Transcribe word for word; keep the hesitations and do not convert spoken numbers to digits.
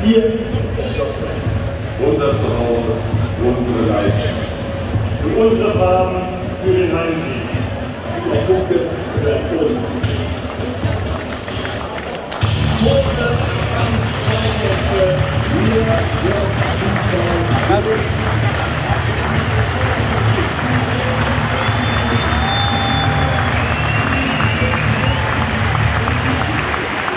Wir verschlossen. Unser Zuhause, unsere Leidenschaft. Und unsere Farben für den Heimsieg. Die Punkte für uns. Große Kampf, Zweikämpfe. Wir, wir, Fußball.